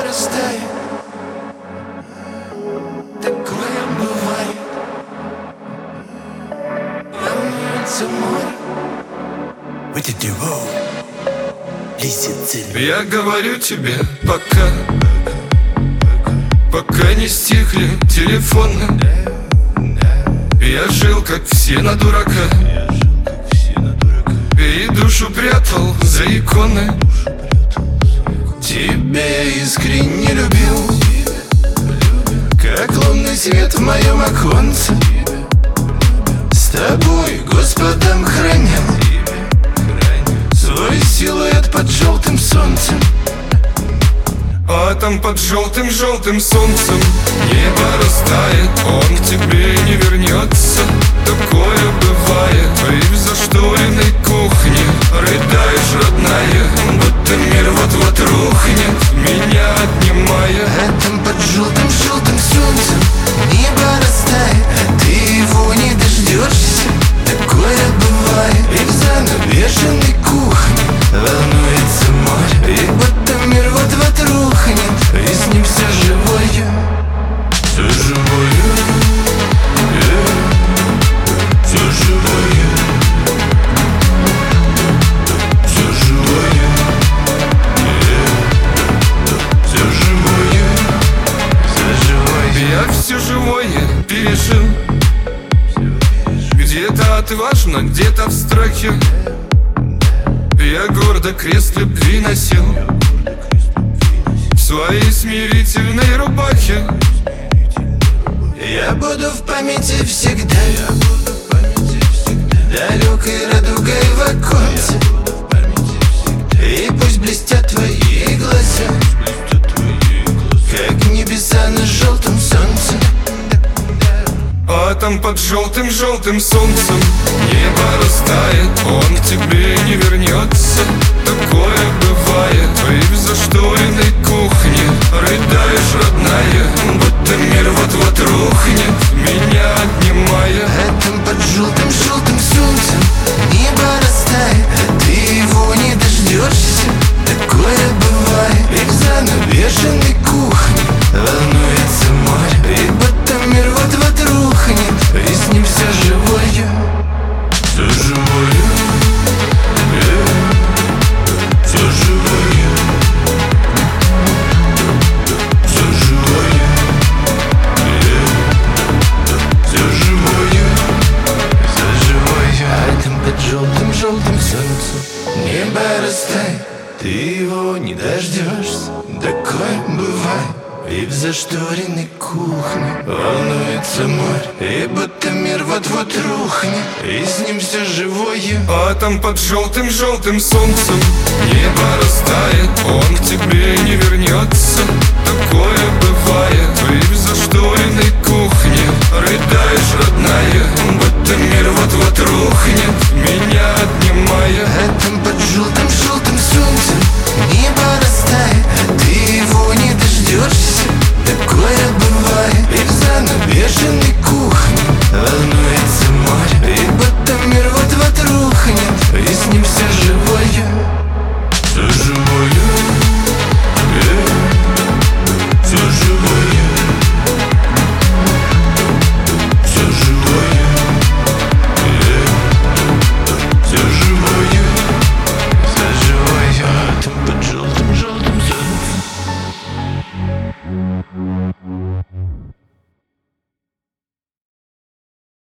растает. Такое бывает. Волнуется море. What did you do? Я говорю тебе пока не стихли телефоны. Я жил, как все, на дурака, и душу прятал за иконы. Тебя я искренне любил, как лунный свет в моем оконце. С тобой Господом хранил свой силуэт под желтым солнцем. А там под желтым солнцем небо растает, он к тебе не вернется. Такое бывает. И в зашторенной кухне рыдаешь, родная, будто мир вот-вот рухнет, меня отнимая. А там под желтым солнцем небо растает, а ты его не дождешься. Такое бывает. И в занавешенной кухне волнуется море, и будто мир вот-вот рухнет, и с ним все живое. Все живое, все живое, все живое, все живое, все живое. Я все живое пережил, где-то отважно, где-то в страхе. Я гордо крест любви носил в своей смирительной рубахе. Я буду в памяти всегда, далекой радугой в оконце. И пусть блестят твои глаза, как небеса на желтом солнце. А там под желтым солнцем небо растает, он к тебе не вернется. Такое бывает. И в зашторенной кухне рыдаешь, родная, будто мир вот-вот рухнет, меня отнимая. А там под желтым солнцем небо растает, а ты его не дождешься. Такое бывает. И в занавешенной кухне волнуется море, и будто мир вот-вот рухнет, и с ним все живое. Все живое, все живое, все живое, все живое, все живое. А там под желтым солнцем небо растает, ты его не дождешься. Такое бывает. И в зашторенной кухне волнуется море, и будто мир вот-вот рухнет, и с ним все живое. А там под желтым солнцем небо растает.